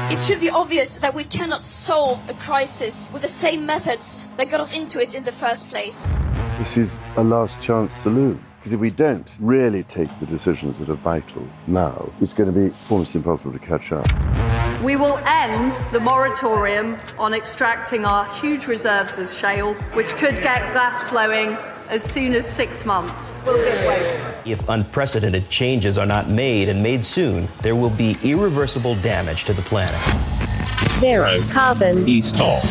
It should be obvious that we cannot solve a crisis with the same methods that got us into it in the first place. This is a last chance saloon. Because if we don't really take the decisions that are vital now, it's going to be almost impossible to catch up. We will end the moratorium on extracting our huge reserves of shale, which could get gas flowing as soon as 6 months. We'll give way. If unprecedented changes are not made and made soon, there will be irreversible damage to the planet. Zero carbon. East Talk.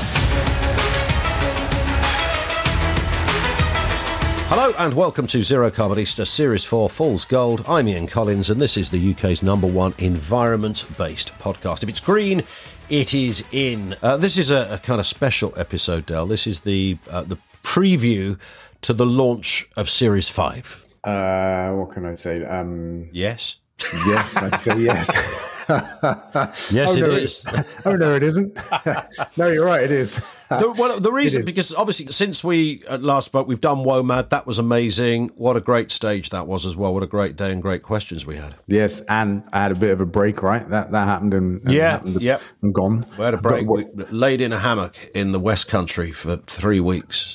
Hello and welcome to Zero Carbonista Series 4 Fool's Gold. I'm Ian Collins and this is the UK's #1 environment-based podcast. If it's green, it is in. This is a kind of special episode, Del. This is the preview to the launch of Series 5. What can I say? Yes? Yes, I'd say yes. Yes, it is. Oh, no, it isn't. No, you're right, it is. The reason, because obviously since we last spoke, we've done WOMAD. That was amazing. What a great stage that was as well. What a great day and great questions we had. Yes, and I had a bit of a break, right? That happened and gone. We had a break. We laid in a hammock in the West Country for 3 weeks.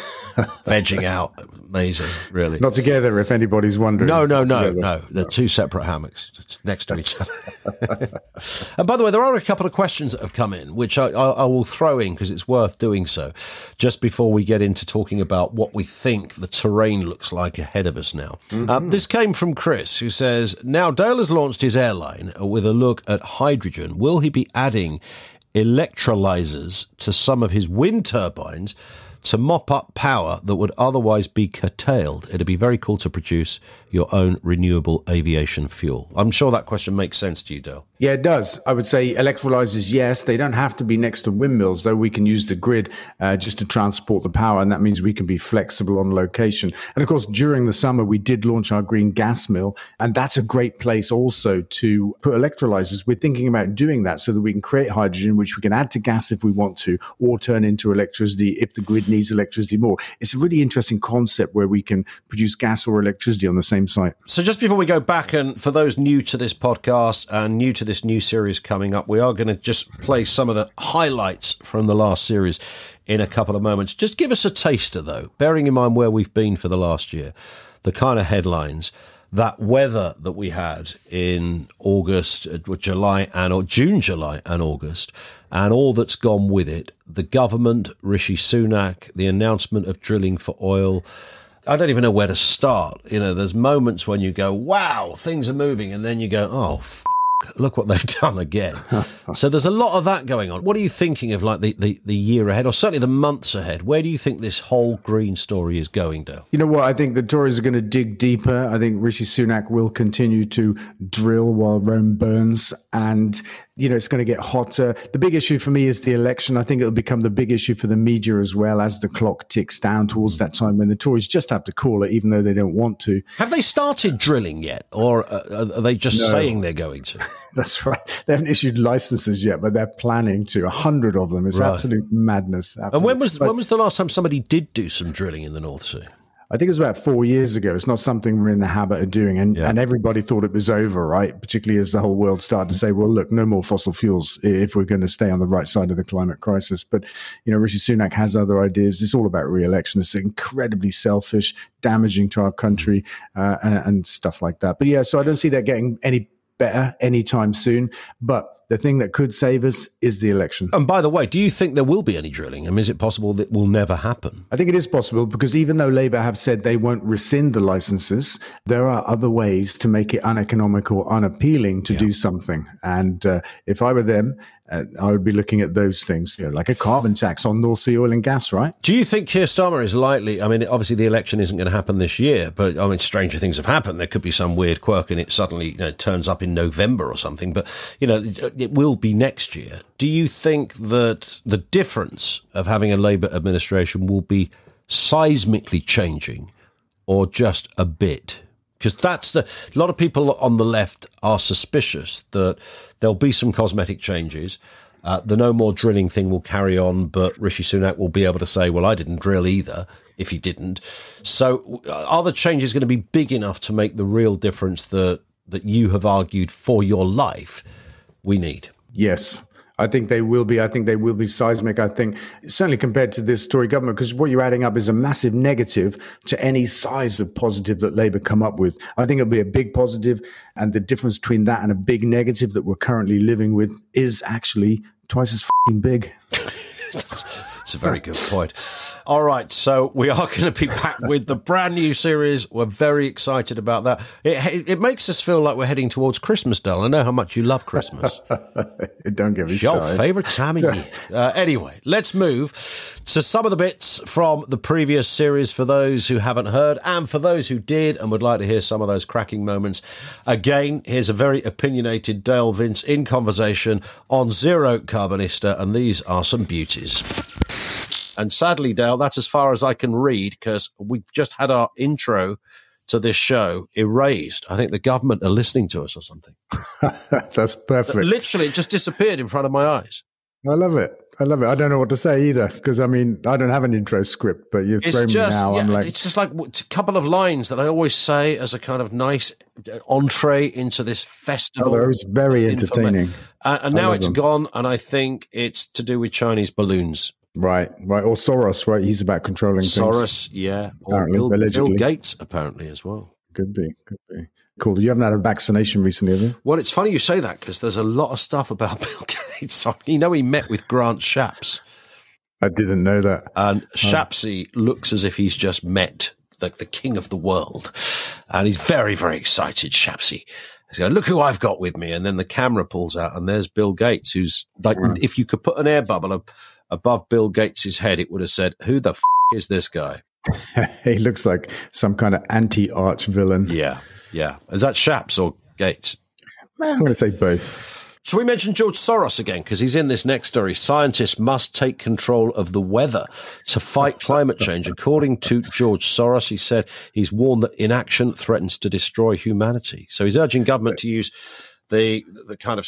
Vegging out. Amazing, really. Not together, if anybody's wondering. No. They're two separate hammocks next to each other. And by the way, there are a couple of questions that have come in, which I will throw in because it's worth doing so, just before we get into talking about what we think the terrain looks like ahead of us now. Mm-hmm. This came from Chris, who says, now Dale has launched his airline with a look at hydrogen. Will he be adding electrolyzers to some of his wind turbines to mop up power that would otherwise be curtailed? It'd be very cool to produce your own renewable aviation fuel. I'm sure that question makes sense to you, Dale. Yeah, it does. I would say electrolyzers, yes. They don't have to be next to windmills, though. We can use the grid just to transport the power, and that means we can be flexible on location. And of course, during the summer, we did launch our green gas mill, and that's a great place also to put electrolyzers. We're thinking about doing that so that we can create hydrogen, which we can add to gas if we want to, or turn into electricity if the grid needs electricity more. It's a really interesting concept where we can produce gas or electricity on the same site. So just before we go back, and for those new to this podcast and new to this new series coming up, we are going to just play some of the highlights from the last series in a couple of moments. Just give us a taster, though, bearing in mind where we've been for the last year, the kind of headlines, that weather that we had in August, July and June, July and August, and all that's gone with it, the government, Rishi Sunak, the announcement of drilling for oil. I don't even know where to start. You know, there's moments when you go, wow, things are moving, and then you go, oh, look what they've done again. So there's a lot of that going on. What are you thinking of, like, the year ahead, or certainly the months ahead? Where do you think this whole green story is going, Dale? You know what? I think the Tories are going to dig deeper. I think Rishi Sunak will continue to drill while Rome burns, and you know, it's going to get hotter. The big issue for me is the election. I think it'll become the big issue for the media as well as the clock ticks down towards that time when the Tories just have to call it, even though they don't want to. Have they started drilling yet, or are they just saying they're going to? That's right. They haven't issued licenses yet, but they're planning to. 100 of them. It's absolute madness. Absolute. And when was the last time somebody did do some drilling in the North Sea? I think it was about 4 years ago. It's not something we're in the habit of doing. And everybody thought it was over, right? Particularly as the whole world started to say, well, look, no more fossil fuels if we're going to stay on the right side of the climate crisis. But, you know, Rishi Sunak has other ideas. It's all about re-election. It's incredibly selfish, damaging to our country and stuff like that. But yeah, so I don't see that getting any better anytime soon. But the thing that could save us is the election. And by the way, do you think there will be any drilling? I mean, is it possible that will never happen? I think it is possible, because even though Labour have said they won't rescind the licences, there are other ways to make it uneconomical, unappealing to do something. And if I were them, I would be looking at those things, you know, like a carbon tax on North Sea oil and gas, right? Do you think Keir Starmer is likely? I mean, obviously the election isn't going to happen this year, but I mean, stranger things have happened. There could be some weird quirk and it suddenly, you know, turns up in November or something. But, you know, it will be next year. Do you think that the difference of having a Labour administration will be seismically changing, or just a bit? Because a lot of people on the left are suspicious that there'll be some cosmetic changes. The no more drilling thing will carry on, but Rishi Sunak will be able to say, well, I didn't drill either, if he didn't. So are the changes going to be big enough to make the real difference that you have argued for your life we need? Yes. I think they will be. I think they will be seismic. I think certainly compared to this Tory government, because what you're adding up is a massive negative to any size of positive that Labour come up with. I think it'll be a big positive, and the difference between that and a big negative that we're currently living with is actually twice as f***ing big. It's a very good point. All right, so we are going to be back with the brand new series. We're very excited about that. It makes us feel like we're heading towards Christmas, Dale. I know how much you love Christmas. Don't get me It's your started. favourite time of year. Anyway, let's move to some of the bits from the previous series for those who haven't heard, and for those who did and would like to hear some of those cracking moments. Again, here's a very opinionated Dale Vince in conversation on Zero Carbonista, and these are some beauties. And sadly, Dale, that's as far as I can read, because we just had our intro to this show erased. I think the government are listening to us or something. That's perfect. Literally, it just disappeared in front of my eyes. I love it. I don't know what to say either, because, I mean, I don't have an intro script, but you've thrown me now. Yeah, I'm like, it's just like a couple of lines that I always say as a kind of nice entree into this festival. it was very entertaining. And now it's them. gone, and I think it's to do with Chinese balloons. Right. Or Soros, right? He's about controlling things. Soros, yeah. Or Apparently, Bill Gates, apparently, as well. Could be. Cool. You haven't had a vaccination recently, have you? Well, it's funny you say that, because there's a lot of stuff about Bill Gates. You know, he met with Grant Shapps. I didn't know that. And Shapsy looks as if he's just met the king of the world. And he's very, very excited, Shapsy. He's going, look who I've got with me. And then the camera pulls out, and there's Bill Gates, who's like, if you could put an air bubble above Bill Gates' head, it would have said, who the f*** is this guy? He looks like some kind of anti-arch villain. Yeah. Is that Shapps or Gates? I'm going to say both. So we mentioned George Soros again, because he's in this next story. Scientists must take control of the weather to fight climate change. According to George Soros, he said he's warned that inaction threatens to destroy humanity. So he's urging government to use the kind of,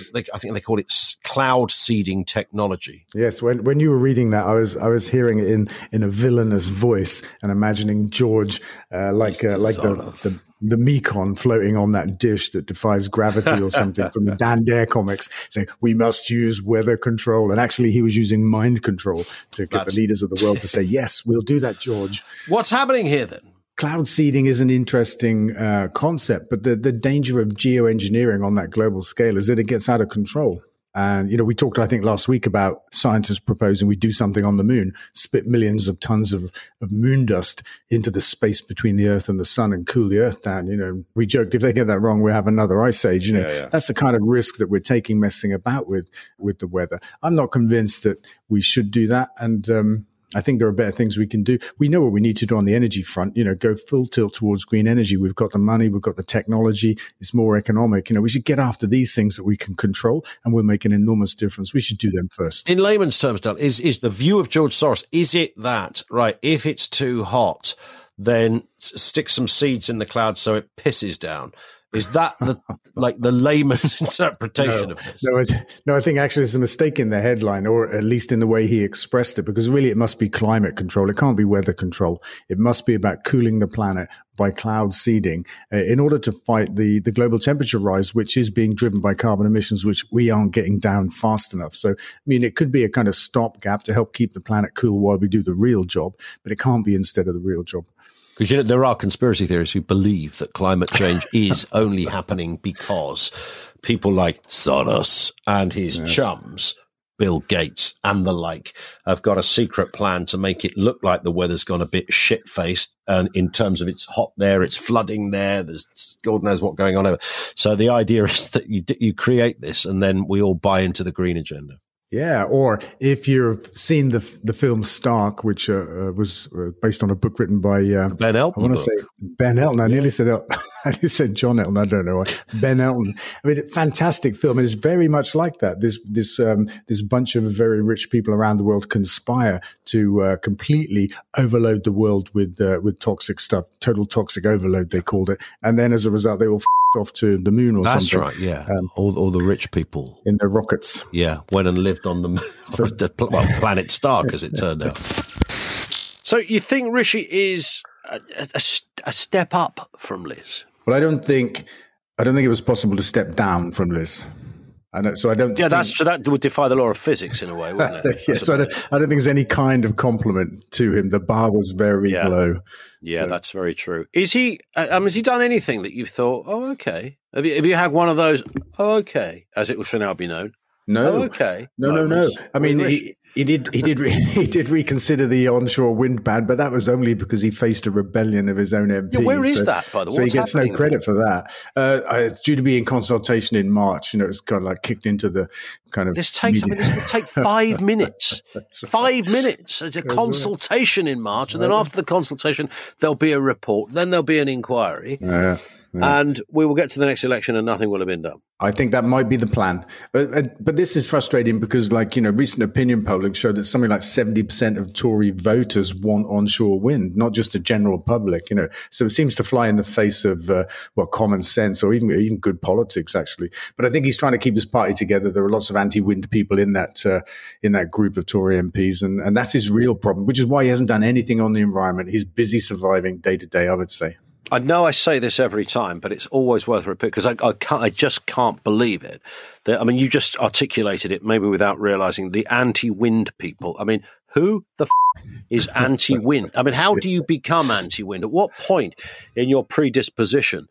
I think they call it cloud seeding technology. Yes, when you were reading that, I was hearing it in a villainous voice and imagining George like the Mekon floating on that dish that defies gravity or something from the Dan Dare comics, saying we must use weather control. And actually, he was using mind control to get the leaders of the world to say, yes, we'll do that, George. What's happening here then? Cloud seeding is an interesting concept, but the danger of geoengineering on that global scale is that it gets out of control. And, we talked, I think, last week about scientists proposing we do something on the moon, spit millions of tons of moon dust into the space between the Earth and the sun and cool the Earth down. We joked, if they get that wrong, we'll have another ice age. That's the kind of risk that we're taking messing about with the weather. I'm not convinced that we should do that. And, I think there are better things we can do. We know what we need to do on the energy front, go full tilt towards green energy. We've got the money, we've got the technology, it's more economic. We should get after these things that we can control, and we'll make an enormous difference. We should do them first. In layman's terms, Dale, is the view of George Soros, is it that, right, if it's too hot, then stick some seeds in the clouds so it pisses down? Is that the layman's interpretation of this? No, I think actually there's a mistake in the headline, or at least in the way he expressed it, because really it must be climate control. It can't be weather control. It must be about cooling the planet by cloud seeding in order to fight the global temperature rise, which is being driven by carbon emissions, which we aren't getting down fast enough. So, it could be a kind of stopgap to help keep the planet cool while we do the real job, but it can't be instead of the real job. Because there are conspiracy theorists who believe that climate change is only happening because people like Soros and his chums, Bill Gates and the like, have got a secret plan to make it look like the weather's gone a bit shit-faced. And in terms of it's hot there, it's flooding there, there's God knows what going on over. So the idea is that you create this, and then we all buy into the green agenda. Yeah, or if you've seen the film Stark, which was based on a book written by Ben Elton. I want to say Ben Elton. I nearly said John Elton. I don't know why. Ben Elton. Fantastic film. It's very much like that. This bunch of very rich people around the world conspire to completely overload the world with toxic stuff. Total toxic overload, they called it. And then as a result, they all off to the moon or something. That's right, yeah. All the rich people. In their rockets. Yeah, went and lived on the planet Stark, as it turned out. So you think Rishi is a step up from Liz? Well, I don't think it was possible to step down from Liz. I don't think, that would defy the law of physics in a way, wouldn't it? Yes, I don't think there's any kind of compliment to him. The bar was very low. Yeah, that's very true. Is he? Has he done anything that you've thought, oh, okay? Have you had one of those? Oh, okay, as it shall now be known. No. Oh, okay. No. I mean, he did reconsider the onshore wind ban, but that was only because he faced a rebellion of his own MPs. Yeah, where is that, by the way? So he gets no credit for that. It's due to be in consultation in March. It's kind of like kicked into the kind of. This would take 5 minutes. 5 minutes. It's a consultation in March, and then after the consultation, there'll be a report. Then there'll be an inquiry. Yeah. And we will get to the next election and nothing will have been done. I think that might be the plan. But this is frustrating because, recent opinion polling showed that something like 70% of Tory voters want onshore wind, not just the general public, So it seems to fly in the face of, common sense or even good politics, actually. But I think he's trying to keep his party together. There are lots of anti-wind people in that group of Tory MPs. And that's his real problem, which is why he hasn't done anything on the environment. He's busy surviving day to day, I would say. I know I say this every time, but it's always worth repeating because I just can't believe it. You just articulated it maybe without realizing the anti-wind people. I mean, who the is anti-wind? I mean, how do you become anti-wind? At what point in your predisposition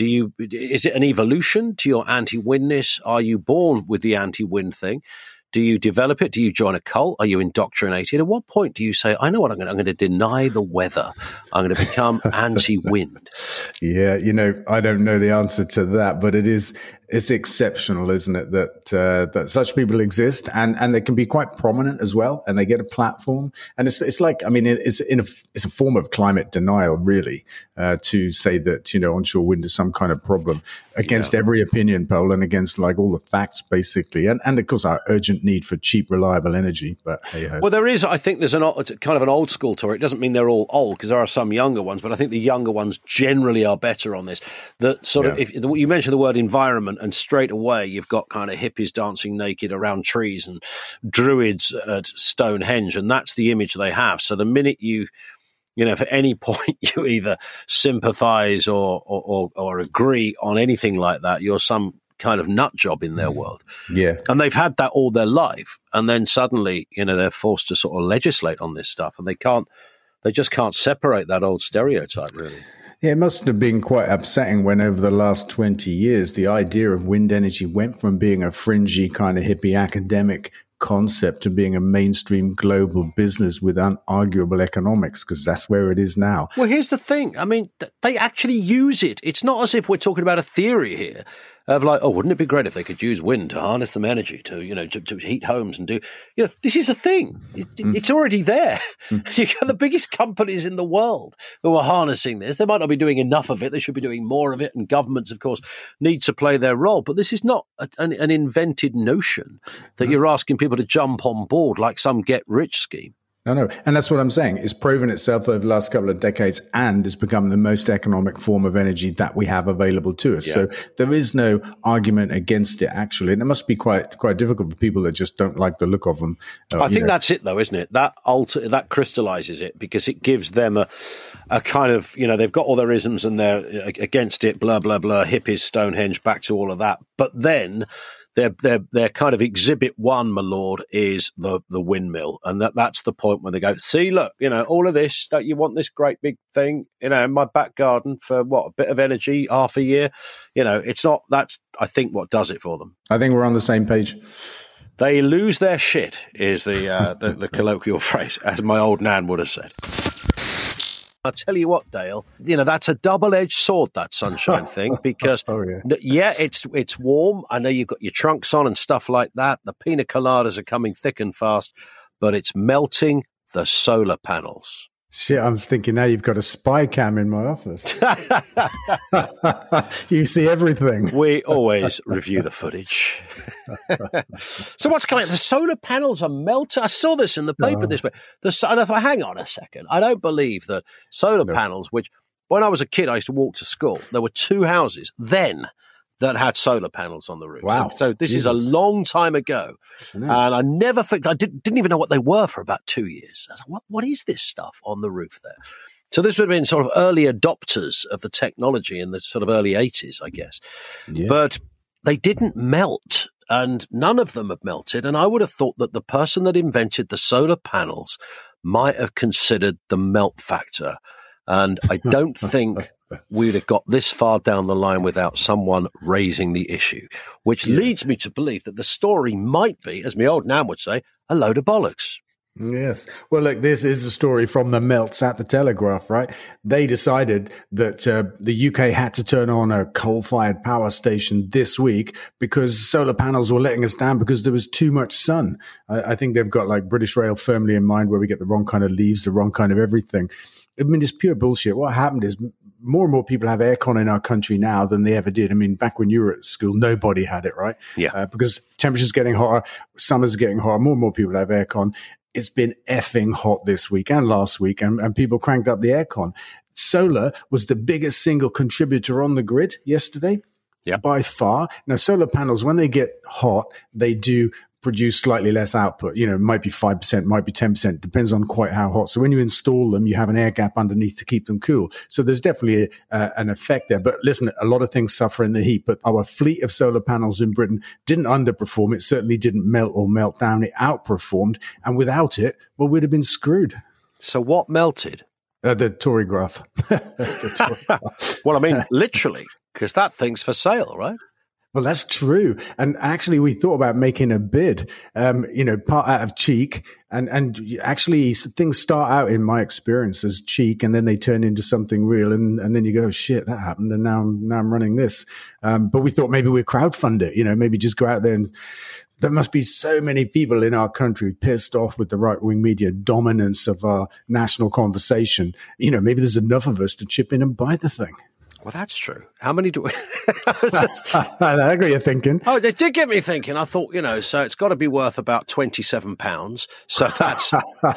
is it an evolution to your anti-windness? Are you born with the anti-wind thing? Do you develop it? Do you join a cult? Are you indoctrinated? At what point do you say, I know what I'm going to deny the weather. I'm going to become anti-wind? Yeah, I don't know the answer to that, but it's exceptional, isn't it, that such people exist and they can be quite prominent as well, and they get a platform. And it's like, it's a form of climate denial, really, to say that, onshore wind is some kind of problem against every opinion poll and against all the facts, basically. And of course, our urgent need for cheap, reliable energy. But well, I think there's kind of an old school to it. It doesn't mean they're all old because there are some younger ones, but I think the younger ones generally are better on this. That sort of, if you mention the word environment, and straight away you've got kind of hippies dancing naked around trees and druids at Stonehenge, and that's the image they have. So the minute if at any point you either sympathise or agree on anything like that, you're some kind of nut job in their world. Yeah. And they've had that all their life. And then suddenly, they're forced to sort of legislate on this stuff, and they just can't separate that old stereotype, really. Yeah, it must have been quite upsetting when over the last 20 years, the idea of wind energy went from being a fringy kind of hippie academic concept to being a mainstream global business with unarguable economics, because that's where it is now. Well, here's the thing. I mean, they actually use it. It's not as if we're talking about a theory here of wouldn't it be great if they could use wind to harness some energy to heat homes and do, this is a thing. It's already there. You've got the biggest companies in the world who are harnessing this. They might not be doing enough of it. They should be doing more of it. And governments, of course, need to play their role. But this is not an invented notion that you're asking people to jump on board like some get-rich scheme. No. And that's what I'm saying. It's proven itself over the last couple of decades and has become the most economic form of energy that we have available to us. Yeah. So there is no argument against it, actually. And it must be quite difficult for people that just don't like the look of them. I think that's it, though, isn't it? That crystallizes it because it gives them a kind of, they've got all their isms and they're against it, blah, blah, blah, hippies, Stonehenge, back to all of that. But then their kind of exhibit one, my lord, is the windmill. And that's the point when they go, see, look, all of this, that you want this great big thing, in my back garden for a bit of energy, half a year. It's not, that's, I think, what does it for them. I think we're on the same page. They lose their shit is the colloquial phrase, as my old nan would have said. I'll tell you what, Dale, that's a double-edged sword, that sunshine thing, because, it's warm. I know you've got your trunks on and stuff like that. The pina coladas are coming thick and fast, but it's melting the solar panels. Shit, I'm thinking now you've got a spy cam in my office. You see everything. We always review the footage. So what's coming? The solar panels are melting. I saw this in the paper this week. And I thought, hang on a second. I don't believe that solar panels, which when I was a kid, I used to walk to school. There were 2 houses then that had solar panels on the roof. Wow. So this is a long time ago. And I never I didn't even know what they were for about 2 years. I thought, what is this stuff on the roof there? So this would have been sort of early adopters of the technology in the sort of early 80s, I guess. Yeah. But they didn't melt and none of them have melted. And I would have thought that the person that invented the solar panels might have considered the melt factor. And I don't think we'd have got this far down the line without someone raising the issue, which leads me to believe that the story might be, as my old nan would say, a load of bollocks. Yes. Well, look, this is a story from the melts at the Telegraph, right? They decided that the UK had to turn on a coal-fired power station this week because solar panels were letting us down because there was too much sun. I think they've got like British Rail firmly in mind where we get the wrong kind of leaves, the wrong kind of everything. I mean, it's pure bullshit. What happened is more and more people have aircon in our country now than they ever did. I mean, back when you were at school, nobody had it, right? Yeah. Because temperature's getting hotter, summer's getting hotter, more and more people have aircon. It's been effing hot this week and last week, and people cranked up the aircon. Solar was the biggest single contributor on the grid yesterday, by far. Now, solar panels, when they get hot, they do produce slightly less output. You know, it might be 5%, might be 10%, depends on quite how hot. So when you install them, you have an air gap underneath to keep them cool. So there's definitely an effect there. But listen, a lot of things suffer in the heat, but our fleet of solar panels in Britain didn't underperform. It certainly didn't melt or melt down. It outperformed. And without it, well, we'd have been screwed. So what melted? The Tory graph. Well, I mean, literally, because that thing's for sale, right? Well, that's true. And actually, we thought about making a bid, part out of cheek. And actually, things start out, in my experience, as cheek, and then they turn into something real. And then you go, oh, shit, that happened. And now I'm running this. But we thought maybe we'd crowdfund it, maybe just go out there and there must be so many people in our country pissed off with the right-wing media dominance of our national conversation. Maybe there's enough of us to chip in and buy the thing. Well, that's true. How many do we... I agree you're thinking. Oh, they did get me thinking. I thought, so it's got to be worth about £27. So that's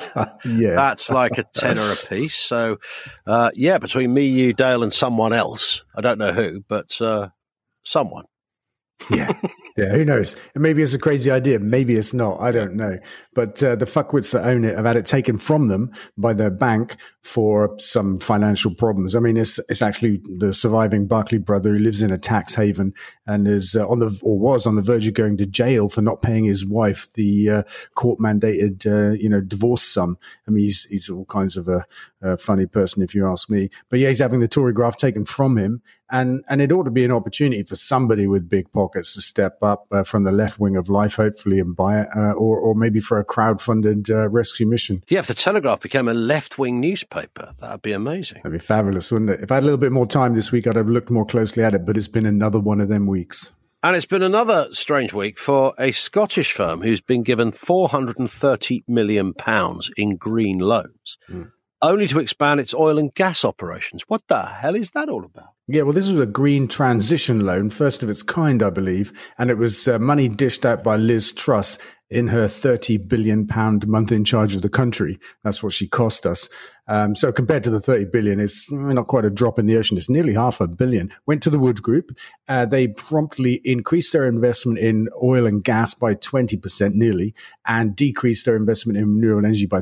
that's like a tenner a piece. So, between me, you, Dale, and someone else. I don't know who, but someone. Yeah, who knows? Maybe it's a crazy idea. Maybe it's not. I don't know. But the fuckwits that own it have had it taken from them by their bank for some financial problems. I mean, it's actually the surviving Barclay brother who lives in a tax haven and is was on the verge of going to jail for not paying his wife the court mandated, divorce sum. I mean, he's all kinds of a funny person, if you ask me. But yeah, he's having the Tory graph taken from him. And it ought to be an opportunity for somebody with big pockets to step up from the left wing of life, hopefully, and buy it, or maybe for a crowd-funded rescue mission. Yeah, if the Telegraph became a left-wing newspaper, that would be amazing. That'd be fabulous, wouldn't it? If I had a little bit more time this week, I'd have looked more closely at it, but it's been another one of them weeks. And it's been another strange week for a Scottish firm who's been given £430 million in green loans. Only to expand its oil and gas operations. What the hell is that all about? Yeah, well, this was a green transition loan, first of its kind, I believe, and it was money dished out by Liz Truss in her £30 billion month in charge of the country. That's what she cost us. So compared to the 30 billion, it's not quite a drop in the ocean. It's nearly $500 million. Went to the Wood Group. They promptly increased their investment in oil and gas by 20% nearly, and decreased their investment in renewable energy by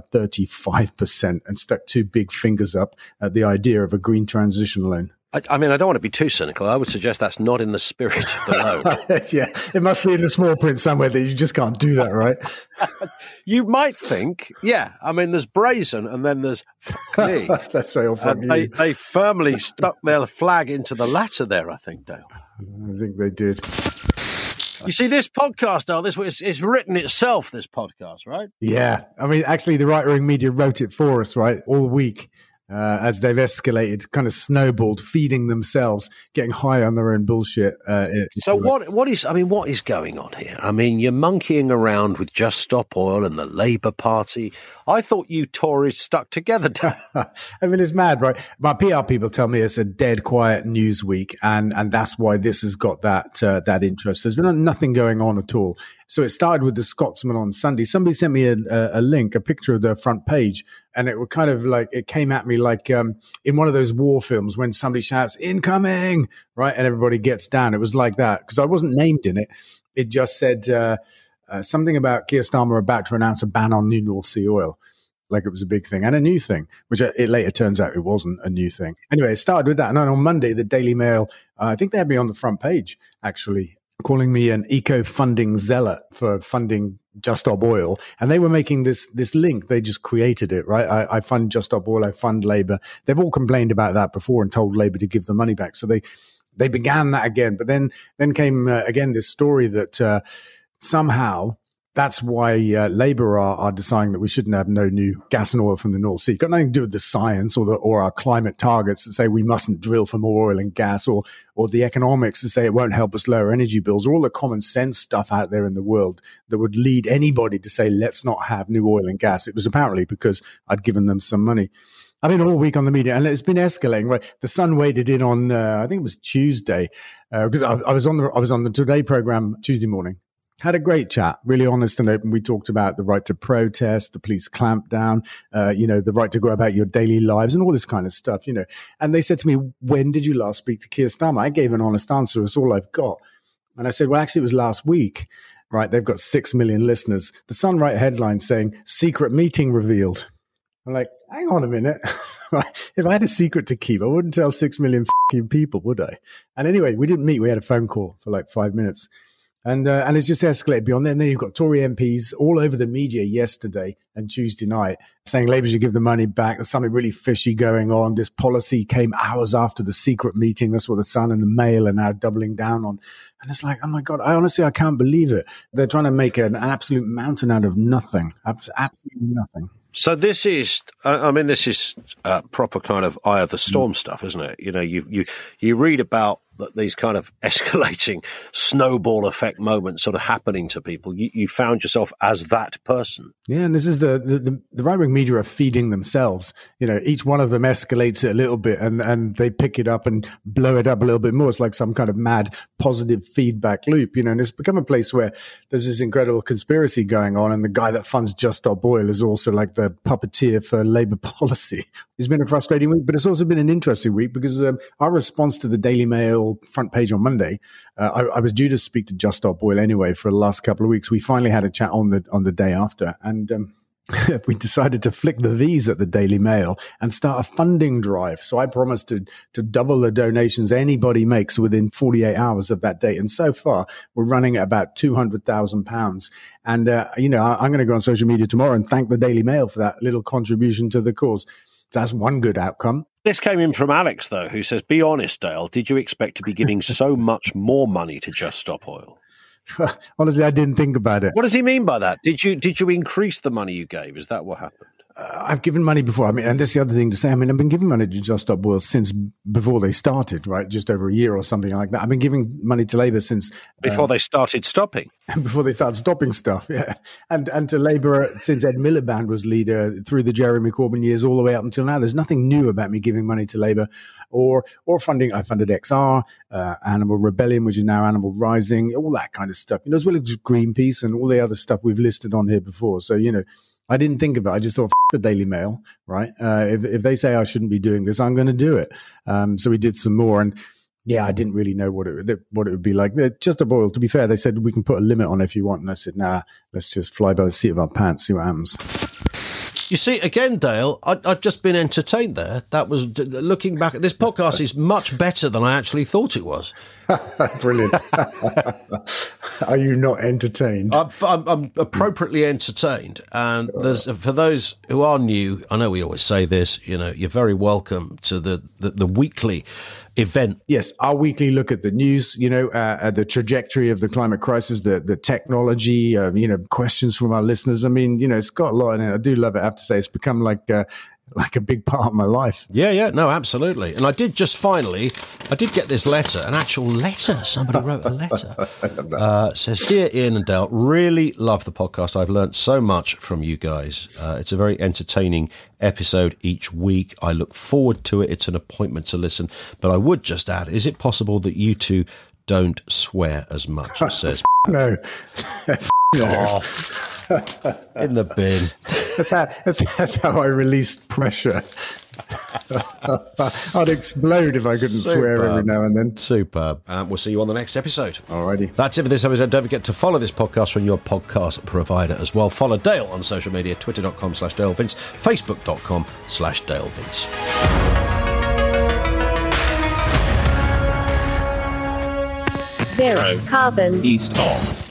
35%, and stuck two big fingers up at the idea of a green transition loan. I mean, I don't want to be too cynical. I would suggest that's not in the spirit of the loan. Yeah, it must be in the small print somewhere that you just can't do that, right? You might think, I mean, there's brazen and then there's fuck me. That's right, I'll fuck you. They firmly stuck their flag into the latter there, I think, Dale. I think they did. You see, this podcast, Dale, it's written itself, this podcast, right? Yeah. I mean, actually, the right-wing media wrote it for us, right, all week. As they've escalated, kind of snowballed, feeding themselves, getting high on their own bullshit. So what is going on here? I mean, you're monkeying around with Just Stop Oil and the Labour Party. I thought you Tories stuck together. I mean, it's mad, right? My PR people tell me it's a dead quiet news week, and that's why this has got that interest. There's nothing going on at all. So it started with the Scotsman on Sunday. Somebody sent me a link, a picture of the front page, and it was kind of like, it came at me like in one of those war films when somebody shouts, "Incoming!" right? And everybody gets down. It was like that, because I wasn't named in it. It just said something about Keir Starmer about to announce a ban on new North Sea oil. Like it was a big thing and a new thing, which it later turns out it wasn't a new thing. Anyway, it started with that. And then on Monday, the Daily Mail, I think they had me on the front page, actually. calling me an eco-funding zealot for funding Just Stop Oil. And they were making this link. They just created it, right? I fund Just Stop Oil. I fund Labour. They've all complained about that before and told Labour to give the money back. So they began that again. But then came again this story that somehow that's why Labour are deciding that we shouldn't have no new gas and oil from the North Sea. It's got nothing to do with the science or our climate targets that say we mustn't drill for more oil and gas, or the economics that say it won't help us lower energy bills, or all the common sense stuff out there in the world that would lead anybody to say let's not have new oil and gas. It was apparently because I'd given them some money. I've been all week on the media, and it's been escalating. Right, the Sun waded in on I think it was Tuesday because I was on the Today program Tuesday morning. Had a great chat, really honest and open. We talked about the right to protest, the police clampdown, the right to go about your daily lives and all this kind of stuff, And they said to me, when did you last speak to Keir Starmer? I gave an honest answer. It's all I've got. And I said, well, actually, it was last week, right? They've got 6 million listeners. The Sun write headline saying, secret meeting revealed. I'm like, hang on a minute. If I had a secret to keep, I wouldn't tell 6 million fucking people, would I? And anyway, we didn't meet. We had a phone call for like 5 minutes. And it's just escalated beyond that. And then you've got Tory MPs all over the media yesterday and Tuesday night saying Labour should give the money back. There's something really fishy going on. This policy came hours after the secret meeting. That's what the Sun and the Mail are now doubling down on. And it's like, oh my God, I can't believe it. They're trying to make an absolute mountain out of nothing. Absolutely nothing. So this is proper kind of eye of the storm stuff, isn't it? You read about these kind of escalating snowball effect moments sort of happening to people. You found yourself as that person. Yeah, and this is the right-wing media are feeding themselves. Each one of them escalates it a little bit and they pick it up and blow it up a little bit more. It's like some kind of mad positive feedback loop, and it's become a place where there's this incredible conspiracy going on, and the guy that funds Just Stop Oil is also like the puppeteer for Labour policy. It's been a frustrating week, but it's also been an interesting week because our response to the Daily Mail front page on Monday, I was due to speak to Just Stop Oil anyway for the last couple of weeks. We finally had a chat on the day after, and we decided to flick the V's at the Daily Mail and start a funding drive. So I promised to double the donations anybody makes within 48 hours of that date. And so far, we're running at about £200,000. And, I'm going to go on social media tomorrow and thank the Daily Mail for that little contribution to the cause. That's one good outcome. This came in from Alex, though, who says, be honest, Dale, did you expect to be giving so much more money to Just Stop Oil? Honestly, I didn't think about it. What does he mean by that? Did you increase the money you gave? Is that what happened? I've given money before. And that's the other thing to say. I've been giving money to Just Stop Oil since before they started, right? Just over a year or something like that. I've been giving money to Labour since before they started stopping. Before they started stopping stuff, yeah. And to Labour since Ed Miliband was leader through the Jeremy Corbyn years all the way up until now. There's nothing new about me giving money to Labour or funding. I funded XR, Animal Rebellion, which is now Animal Rising, all that kind of stuff. As well as Greenpeace and all the other stuff we've listed on here before. So, I didn't think about it. I just thought, the Daily Mail, right? If they say I shouldn't be doing this, I'm going to do it. So we did some more. And yeah, I didn't really know what it would be like. Just Stop Oil, to be fair, they said we can put a limit on if you want. And I said, nah, let's just fly by the seat of our pants, see what happens. You see, again, Dale, I've just been entertained there. That was, looking back, this podcast is much better than I actually thought it was. Brilliant. Are you not entertained? I'm appropriately entertained. And for those who are new, I know we always say this, you're very welcome to the weekly event. Yes, our weekly look at the news, the trajectory of the climate crisis, the technology, questions from our listeners. It's got a lot in it. I do love it. I have to say, it's become like a big part of my life. Yeah, no, absolutely. And I did get this letter, an actual letter. Somebody wrote a letter. Says, Dear Ian and Dale, really love the podcast. I've learned so much from you guys. It's a very entertaining episode each week. I look forward to it. It's an appointment to listen. But I would just add, is it possible that you two don't swear as much? It says. No. Off. In the bin. That's how I released pressure. I'd explode if I couldn't swear every now and then. Superb. We'll see you on the next episode. Alrighty. That's it for this episode. Don't forget to follow this podcast on your podcast provider as well. Follow Dale on social media, twitter.com/DaleVince, facebook.com/DaleVince. Zero carbon. East of.